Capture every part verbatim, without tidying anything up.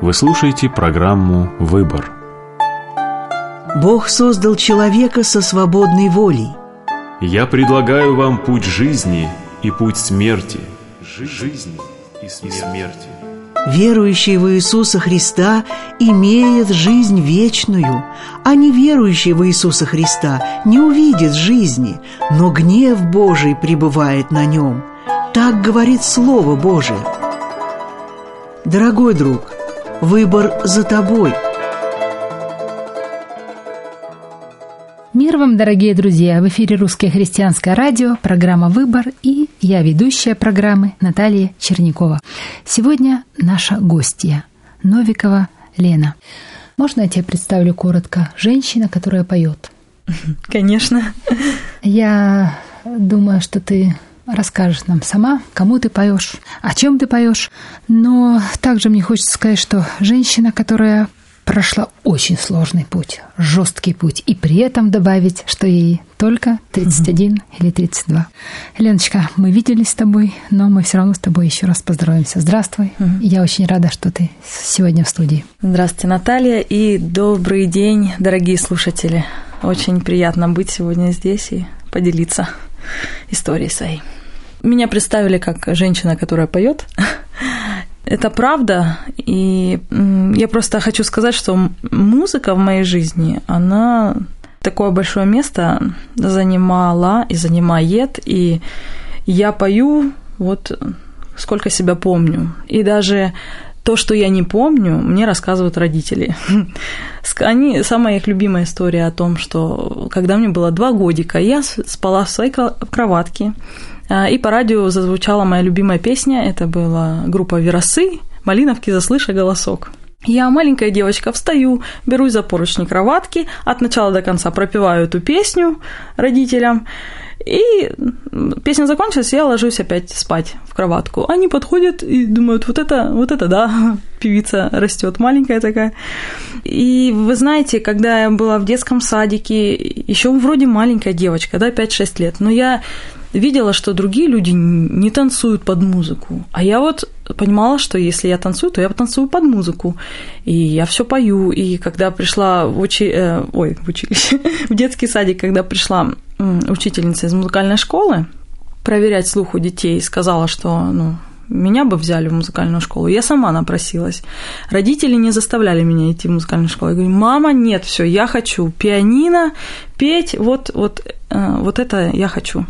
Вы слушаете программу «Выбор». Бог создал человека со свободной волей. Я предлагаю вам путь жизни и путь смерти. Жизни и смерти. Верующий в Иисуса Христа имеет жизнь вечную, а неверующий в Иисуса Христа не увидит жизни, но гнев Божий пребывает на нем. Так говорит Слово Божие. Дорогой друг, выбор за тобой. Мир вам, дорогие друзья! В эфире Русское христианское радио, программа «Выбор», и я, ведущая программы, Наталья Чернякова. Сегодня наша гостья Новикова Лена. Можно я тебя представлю коротко? Женщина, которая поет. Конечно. Я думаю, что ты расскажешь нам сама, кому ты поешь, о чем ты поешь. Но также мне хочется сказать, что женщина, которая прошла очень сложный путь, жесткий путь, и при этом добавить, что ей только тридцать один угу. или тридцать два. Леночка, мы виделись с тобой, но мы все равно с тобой еще раз поздороваемся. Здравствуй. Угу. Я очень рада, что ты сегодня в студии. Здравствуйте, Наталья, и добрый день, дорогие слушатели. Очень приятно быть сегодня здесь и поделиться историей своей. Меня представили как женщина, которая поет. Это правда, и я просто хочу сказать, что музыка в моей жизни, она такое большое место занимала и занимает, и я пою вот сколько себя помню. И даже то, что я не помню, мне рассказывают родители. Они, самая их любимая история о том, что когда мне было два годика, я спала в своей кроватке, и по радио зазвучала моя любимая песня, это была группа «Веросы», «Малиновки, заслыша голосок». Я, маленькая девочка, встаю, берусь за поручни кроватки, от начала до конца пропеваю эту песню родителям, и песня закончилась, и я ложусь опять спать в кроватку. Они подходят и думают, вот это, вот это да, певица растет, маленькая такая. И вы знаете, когда я была в детском садике, еще вроде маленькая девочка, да, пять-шесть лет, но я видела, что другие люди не танцуют под музыку. А я вот понимала, что если я танцую, то я танцую под музыку. И я все пою. И когда пришла в, учи... э, Ой, в училище, в детский садик, когда пришла учительница из музыкальной школы проверять слух у детей, сказала, что ну, меня бы взяли в музыкальную школу. Я сама напросилась. Родители не заставляли меня идти в музыкальную школу. Я говорю, мама, нет, все, я хочу пианино, петь, вот, вот, вот это я хочу.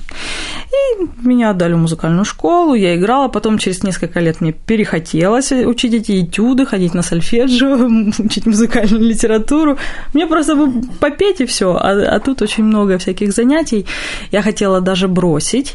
И меня отдали в музыкальную школу, я играла, потом через несколько лет мне перехотелось учить эти этюды, ходить на сольфеджио, учить музыкальную литературу. Мне просто бы попеть и все, а, а тут очень много всяких занятий. Я хотела даже бросить,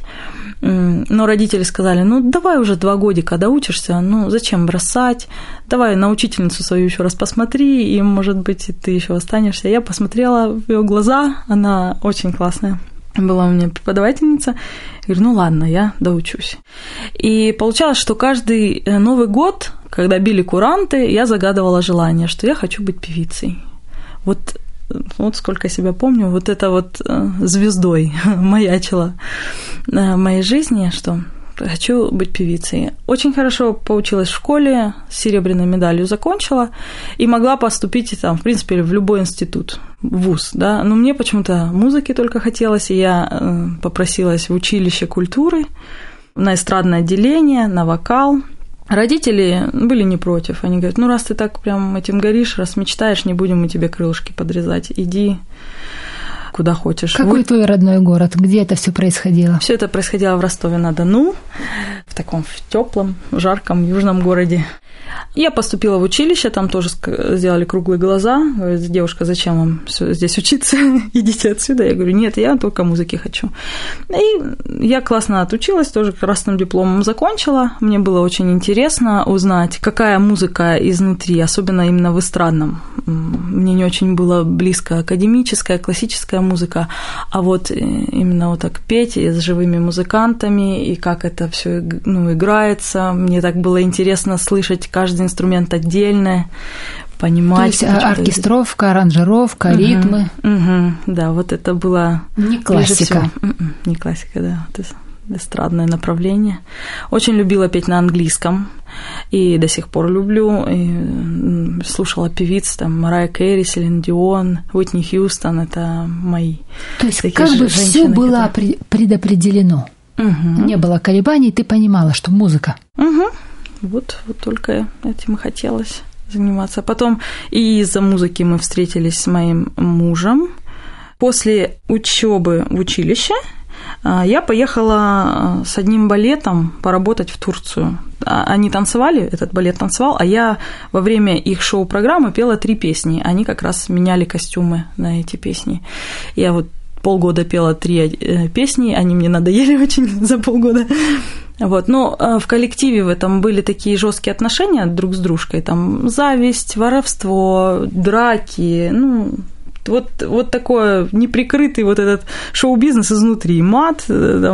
но родители сказали, ну, давай уже два годика доучишься, ну, зачем бросать, давай на учительницу свою еще раз посмотри, и, может быть, ты еще останешься. Я посмотрела в ее глаза, она очень классная. Была у меня преподавательница. Я говорю, ну ладно, я доучусь. И получалось, что каждый Новый год, когда били куранты, я загадывала желание, что я хочу быть певицей. Вот, вот сколько себя помню, вот это вот звездой маячила в моей жизни, что хочу быть певицей. Очень хорошо поучилась в школе, с серебряной медалью закончила и могла поступить там, в принципе, в любой институт, в вуз, да. Но мне почему-то музыки только хотелось, и я попросилась в училище культуры, на эстрадное отделение, на вокал. Родители были не против. Они говорят, ну, раз ты так прям этим горишь, раз мечтаешь, не будем мы тебе крылышки подрезать, иди куда хочешь. Какой вот твой родной город? Где это все происходило? Все это происходило в Ростове-на-Дону, в таком теплом, жарком южном городе. Я поступила в училище, там тоже сделали круглые глаза. Говорят, девушка, зачем вам здесь учиться? Идите отсюда. Я говорю, нет, я только музыки хочу. И я классно отучилась, тоже красным дипломом закончила. Мне было очень интересно узнать, какая музыка изнутри, особенно именно в эстрадном. Мне не очень было близко академическая, классическая музыка, а вот именно вот так петь с живыми музыкантами, и как это все ну, играется. Мне так было интересно слышать каждый инструмент отдельно, понимать. То есть оркестровка, аранжировка, угу, ритмы. Угу, да, вот это было... Не классика. Не классика, да. эстрадное направление. Очень любила петь на английском, и до сих пор люблю. И слушала певиц, там, Марайя Кэрри, Селин Дион, Уитни Хьюстон, это мои. То есть как бы все было которые... предопределено. Угу. Не было колебаний, ты понимала, что музыка. Угу. Вот, вот только этим и хотелось заниматься. Потом и из-за музыки мы встретились с моим мужем. После учебы в училище я поехала с одним балетом поработать в Турцию. Они танцевали, этот балет танцевал, а я во время их шоу-программы пела три песни. Они как раз меняли костюмы на эти песни. Я вот полгода пела три песни, они мне надоели очень за полгода. Вот. Но в коллективе в этом были такие жесткие отношения друг с дружкой, там зависть, воровство, драки, ну... Вот, вот такой неприкрытый вот этот шоу-бизнес изнутри. Мат,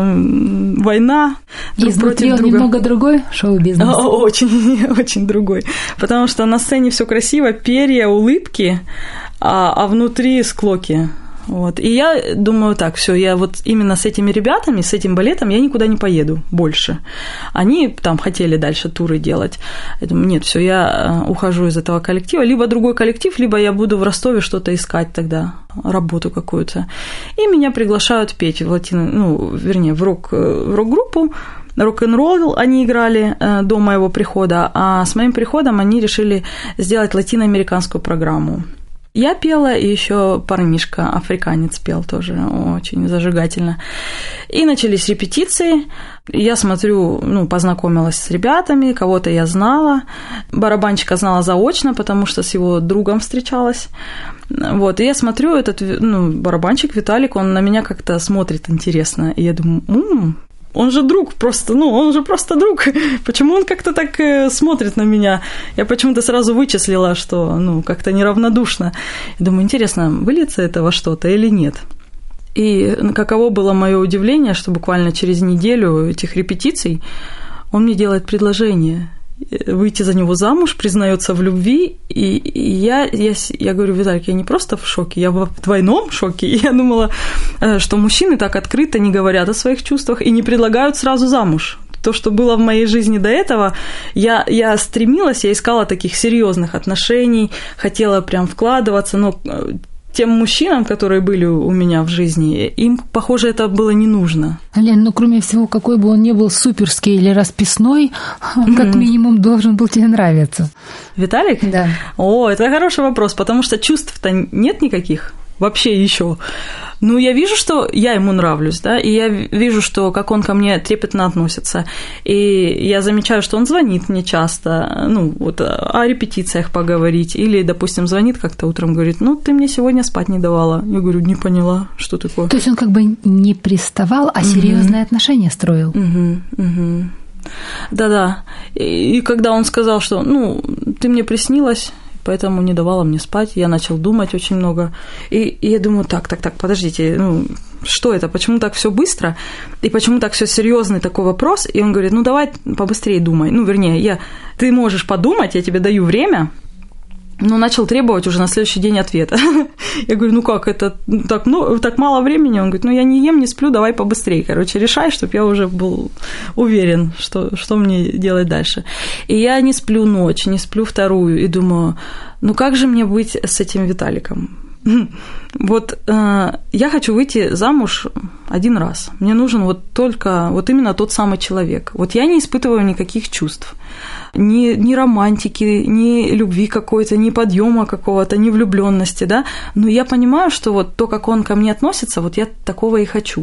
там, война друг изнутри против друга. Немного другой шоу-бизнес? Очень, очень другой. Потому что на сцене все красиво, перья, улыбки, а, а внутри склоки. Вот. И я думаю, так, все, я вот именно с этими ребятами, с этим балетом я никуда не поеду больше. Они там хотели дальше туры делать. Я думаю, нет, все, я ухожу из этого коллектива. Либо другой коллектив, либо я буду в Ростове что-то искать тогда, работу какую-то. И меня приглашают петь в латино, ну, вернее, в, рок, в рок-группу. Рок-н-ролл они играли до моего прихода, а с моим приходом они решили сделать латиноамериканскую программу. Я пела, и еще парнишка, африканец, пел тоже очень зажигательно. И начались репетиции. Я смотрю, ну, познакомилась с ребятами, кого-то я знала. Барабанщика знала заочно, потому что с его другом встречалась. Вот, и я смотрю, этот, ну, барабанщик Виталик, он на меня как-то смотрит интересно. И я думаю, м-м, он же друг, просто, ну, он же просто друг. Почему он как-то так смотрит на меня? Я почему-то сразу вычислила, что, ну, как-то неравнодушно. Я думаю, интересно, выльется это во что-то или нет? И каково было мое удивление, что буквально через неделю этих репетиций он мне делает предложение выйти за него замуж, признается в любви, и я, я, я говорю, Виталик, я не просто в шоке, я в двойном шоке, и я думала, что мужчины так открыто не говорят о своих чувствах и не предлагают сразу замуж. То, что было в моей жизни до этого, я, я стремилась, я искала таких серьезных отношений, хотела прям вкладываться, но тем мужчинам, которые были у меня в жизни, им, похоже, это было не нужно. Лен, ну, кроме всего, какой бы он ни был суперский или расписной, он как минимум должен был тебе нравиться. Виталик? Да. О, это хороший вопрос, потому что чувств-то нет никаких вообще еще. Ну, я вижу, что я ему нравлюсь, да, и я вижу, что как он ко мне трепетно относится, и я замечаю, что он звонит мне часто, ну, вот о репетициях поговорить, или, допустим, звонит как-то утром, говорит, ну, ты мне сегодня спать не давала. Я говорю, не поняла, что такое. То есть он как бы не приставал, а серьезные угу. отношения строил. Угу, угу. Да-да, и, и когда он сказал, что, ну, ты мне приснилась, поэтому не давала мне спать, я начал думать очень много, и, и я думаю, так, так, так, подождите, ну, что это, почему так все быстро, и почему так все серьезный такой вопрос, и он говорит, ну, давай побыстрее думай, ну, вернее, я, ты можешь подумать, я тебе даю время, но начал требовать уже на следующий день ответа. Я говорю, ну как, это так, ну, так мало времени? Он говорит, ну я не ем, не сплю, давай побыстрее. Короче, решай, чтобы я уже был уверен, что, что мне делать дальше. И я не сплю ночь, не сплю вторую, и думаю, ну как же мне быть с этим Виталиком? Вот э, я хочу выйти замуж один раз. Мне нужен вот только, вот именно тот самый человек. Вот я не испытываю никаких чувств. Ни, ни романтики, ни любви какой-то, ни подъема какого-то, ни влюбленности, да. Но я понимаю, что вот то, как он ко мне относится, вот я такого и хочу.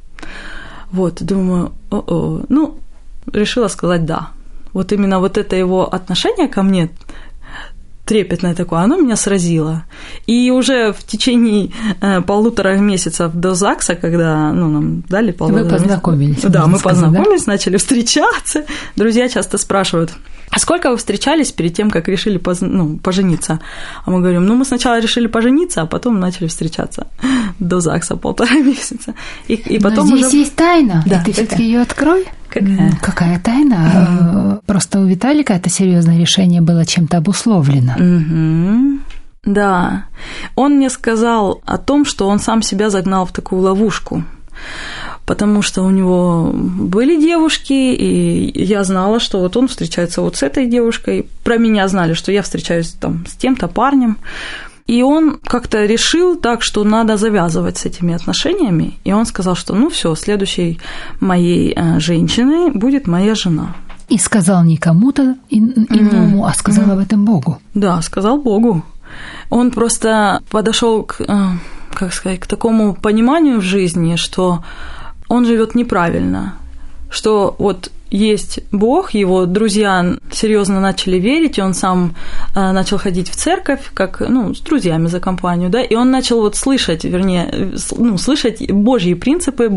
Вот, думаю, о-о. Ну, решила сказать да. Вот именно вот это его отношение ко мне трепетное такое, оно меня сразило. И уже в течение э, полутора месяцев до ЗАГСа, когда, ну, нам дали полтора месяца... Вы познакомились. Да, мы сказать, познакомились, да? начали встречаться. Друзья часто спрашивают, а сколько вы встречались перед тем, как решили поз... ну, пожениться? А мы говорим, ну, мы сначала решили пожениться, а потом начали встречаться до ЗАГСа полтора месяца. И, и потом Но здесь уже... есть тайна, да, и ты все-таки ее открой. Какая? Какая тайна? Mm-hmm. Просто у Виталика это серьезное решение было чем-то обусловлено. Mm-hmm. Да. Он мне сказал о том, что он сам себя загнал в такую ловушку. потому что у него были девушки, и я знала, что вот он встречается вот с этой девушкой. Про меня знали, что я встречаюсь там с тем-то парнем. И он как-то решил так, что надо завязывать с этими отношениями. И он сказал, что ну все, следующей моей женщиной будет моя жена. И сказал не кому-то иному, mm-hmm. а сказал mm-hmm. об этом Богу. Да, сказал Богу. Он просто подошел к, как сказать, к такому пониманию в жизни, что он живет неправильно, что вот есть Бог, его друзья серьезно начали верить, и он сам начал ходить в церковь, как, ну, с друзьями за компанию, да, и он начал вот слышать, вернее, ну, слышать Божьи принципы,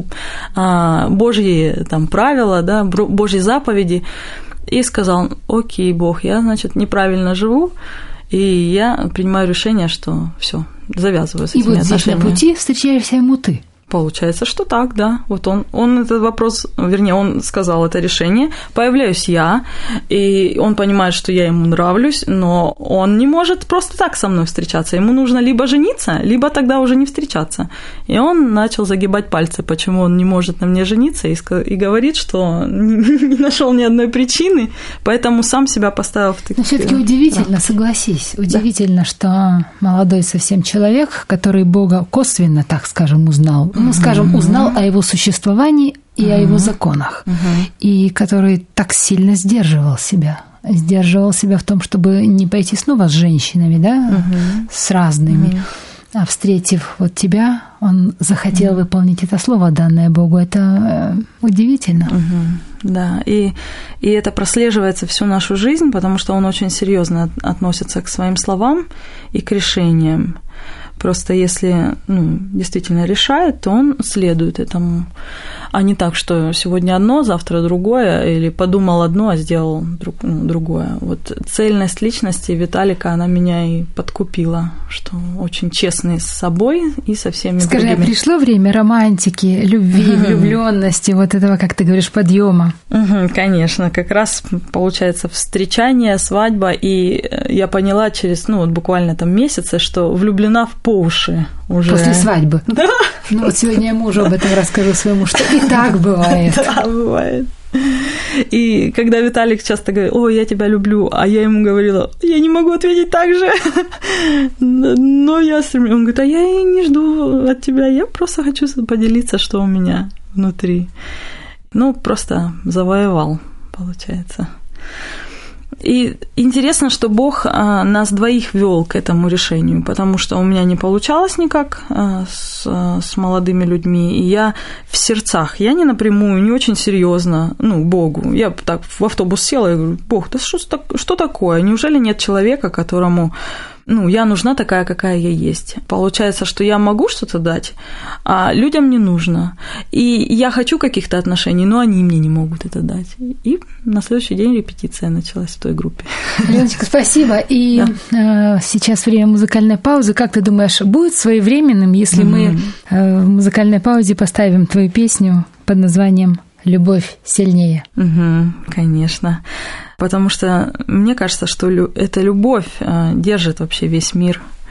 Божьи там правила, да, Божьи заповеди, и сказал: окей, Бог, я, значит, неправильно живу, и я принимаю решение, что все, завязываю с этими отношениями. И вот здесь на пути встречаешься ему ты. Получается, что так, да. Вот он, он этот вопрос, вернее, он сказал это решение, появляюсь я, и он понимает, что я ему нравлюсь, но он не может просто так со мной встречаться. Ему нужно либо жениться, либо тогда уже не встречаться. И он начал загибать пальцы, почему он не может на мне жениться, и, и говорит, что не нашел ни одной причины, поэтому сам себя поставил в такие... Но все-таки удивительно, согласись, удивительно, да. что молодой совсем человек, который Бога косвенно, так скажем, узнал, ну, скажем, узнал о его существовании и uh-huh. о его законах, uh-huh. и который так сильно сдерживал себя, сдерживал себя в том, чтобы не пойти снова с женщинами, да, uh-huh. с разными, uh-huh. а встретив вот тебя, он захотел uh-huh. выполнить это слово, данное Богу. Это удивительно. Uh-huh. Да, и, и это прослеживается всю нашу жизнь, потому что он очень серьезно относится к своим словам и к решениям. Просто если, ну, действительно решает, то он следует этому, а не так, что сегодня одно, завтра другое, или подумал одно, а сделал друг, ну, другое. Вот цельность личности Виталика, она меня и подкупила, что очень честный с собой и со всеми Скажи, другими. А пришло время романтики, любви, угу. влюбленности, вот этого, как ты говоришь, подъема? Угу, конечно, как раз получается встречание, свадьба, и я поняла через, ну, вот буквально там месяцы, что влюблена в по уши уже. После свадьбы? Да. Ну вот сегодня я мужу об этом расскажу своему, что и так бывает. Да, бывает. И когда Виталик часто говорит: о, я тебя люблю, а я ему говорила: я не могу ответить так же, но я стремлюсь. Он говорит: а я и не жду от тебя, я просто хочу поделиться, что у меня внутри. Ну, просто завоевал, получается. И интересно, что Бог нас двоих вел к этому решению, потому что у меня не получалось никак с, с молодыми людьми, и я в сердцах, я не напрямую, не очень серьезно, ну, Богу. Я так в автобус села и говорю: Бог, да что, что такое? Неужели нет человека, которому... Ну, я нужна такая, какая я есть. Получается, что я могу что-то дать, а людям не нужно. И я хочу каких-то отношений, но они мне не могут это дать. И на следующий день репетиция началась в той группе. Леночка, спасибо. И да. сейчас время музыкальной паузы. Как ты думаешь, будет своевременным, если mm-hmm. мы в музыкальной паузе поставим твою песню под названием «Любовь сильнее»? Угу, конечно. Потому что мне кажется, что эта любовь держит вообще весь мир